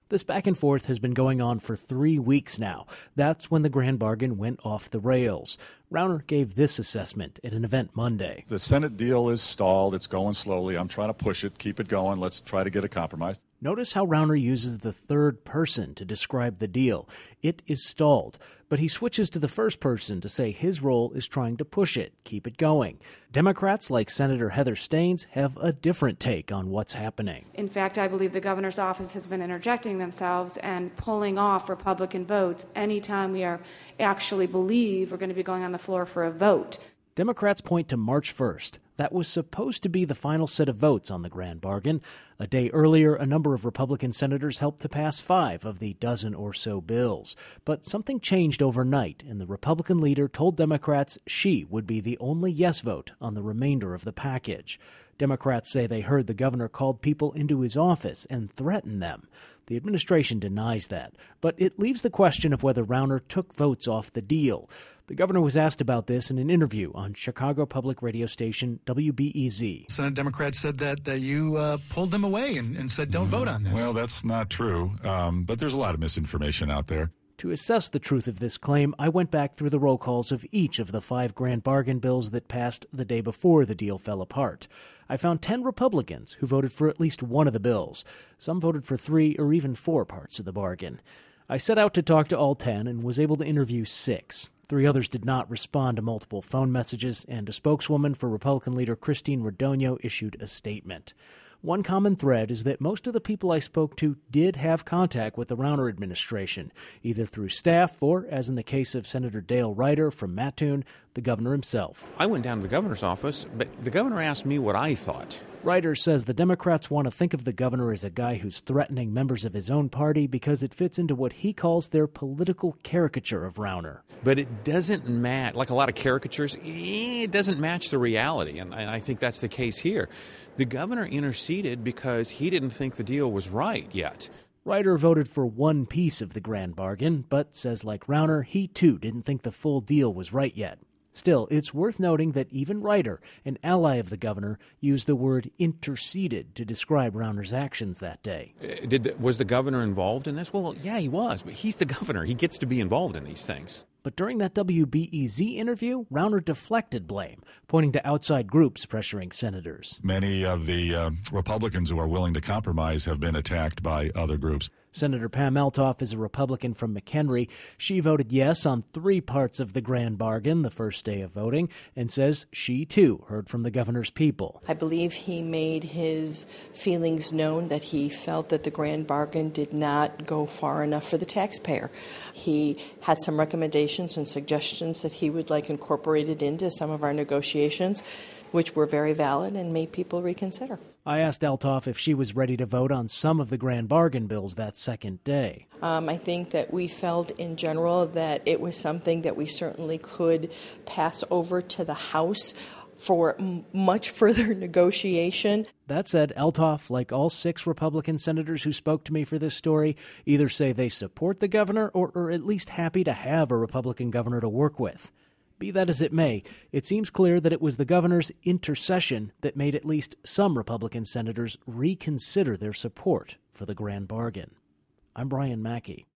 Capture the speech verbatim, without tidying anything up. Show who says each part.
Speaker 1: This back and forth has been going on for three weeks now. That's when the grand bargain went off the rails. Rauner gave this assessment at an event Monday.
Speaker 2: The Senate deal is stalled. It's going slowly. I'm trying to push it, keep it going. Let's try to get a compromise.
Speaker 1: Notice how Rauner uses the third person to describe the deal. It is stalled, but he switches to the first person to say his role is trying to push it, keep it going. Democrats like Senator Heather Steins have a different take on what's happening.
Speaker 3: In fact, I believe the governor's office has been interjecting themselves and pulling off Republican votes anytime we are actually believe we're going to be going on the floor for a vote.
Speaker 1: Democrats point to March first. That was supposed to be the final set of votes on the grand bargain. A day earlier, a number of Republican senators helped to pass five of the dozen or so bills. But something changed overnight, and the Republican leader told Democrats she would be the only yes vote on the remainder of the package. Democrats say they heard the governor called people into his office and threatened them. The administration denies that, but it leaves the question of whether Rauner took votes off the deal. The governor was asked about this in an interview on Chicago public radio station W B E Z.
Speaker 4: Senate Democrats said that, that you uh, pulled them away and, and said don't mm, vote on this.
Speaker 2: Well, that's not true, um, but there's a lot of misinformation out there.
Speaker 1: To assess the truth of this claim, I went back through the roll calls of each of the five grand bargain bills that passed the day before the deal fell apart. I found ten Republicans who voted for at least one of the bills. Some voted for three or even four parts of the bargain. I set out to talk to all ten and was able to interview six. Three others did not respond to multiple phone messages, and a spokeswoman for Republican leader Christine Rodonio issued a statement. One common thread is that most of the people I spoke to did have contact with the Rauner administration, either through staff or, as in the case of Senator Dale Ryder from Mattoon, the governor himself.
Speaker 5: I went down to the governor's office, but the governor asked me what I thought.
Speaker 1: Ryder says the Democrats want to think of the governor as a guy who's threatening members of his own party because it fits into what he calls their political caricature of Rauner.
Speaker 5: But it doesn't match, like a lot of caricatures, it doesn't match the reality, and I think that's the case here. The governor interceded because he didn't think the deal was right yet.
Speaker 1: Ryder voted for one piece of the grand bargain, but says like Rauner, he too didn't think the full deal was right yet. Still, it's worth noting that even Ryder, an ally of the governor, used the word interceded to describe Rauner's actions that day.
Speaker 5: Did the, was the governor involved in this? Well, yeah, he was, but he's the governor. He gets to be involved in these things.
Speaker 1: But during that W B E Z interview, Rauner deflected blame, pointing to outside groups pressuring senators.
Speaker 2: Many of the uh, Republicans who are willing to compromise have been attacked by other groups.
Speaker 1: Senator Pam Eltoff is a Republican from McHenry. She voted yes on three parts of the grand bargain the first day of voting and says she, too, heard from the governor's people.
Speaker 6: I believe he made his feelings known that he felt that the grand bargain did not go far enough for the taxpayer. He had some recommendations and suggestions that he would like incorporated into some of our negotiations, which were very valid and made people reconsider.
Speaker 1: I asked Eltoff if she was ready to vote on some of the grand bargain bills that second day.
Speaker 6: Um, I think that we felt in general that it was something that we certainly could pass over to the House for m- much further negotiation.
Speaker 1: That said, Eltoff, like all six Republican senators who spoke to me for this story, either say they support the governor or are at least happy to have a Republican governor to work with. Be that as it may, it seems clear that it was the governor's intercession that made at least some Republican senators reconsider their support for the grand bargain. I'm Brian Mackey.